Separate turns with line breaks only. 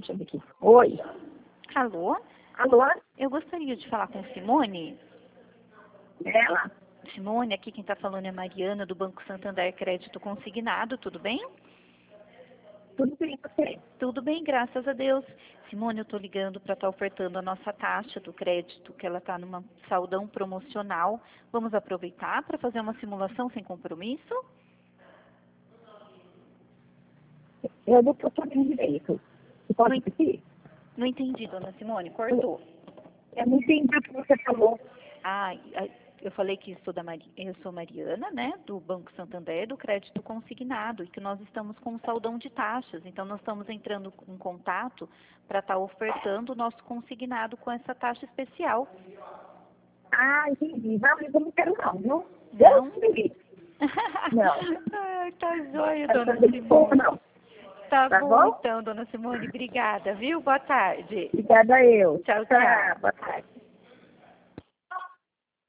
Deixa eu ver aqui. Oi.
Alô?
Alô?
Eu gostaria de falar com Simone.
Ela?
Simone, aqui quem está falando é Mariana, do Banco Santander Crédito Consignado, tudo bem?
Tudo bem com você?
Tudo bem, graças a Deus. Simone, eu estou ligando para estar ofertando a nossa taxa do crédito, que ela está numa saldão promocional. Vamos aproveitar para fazer uma simulação sem compromisso?
Eu não estou sabendo direito. Você pode repetir?
Não entendi, dona Simone, cortou.
Eu não entendi o que você falou.
Eu falei que eu sou Mariana, né, do Banco Santander, do Crédito Consignado, e que nós estamos com um saldão de taxas. Então, nós estamos entrando em contato para estar ofertando o nosso consignado com essa taxa especial.
Ah, entendi. Não, eu não quero não, viu?
Não?
Não.
Ai, tá joia,
Quero
dona
saber de pouco,
Simone.
não.
Tá
Tá
bom,
bom?
então, dona Simone. Obrigada, viu? Boa tarde.
Obrigada eu.
Tchau, tchau.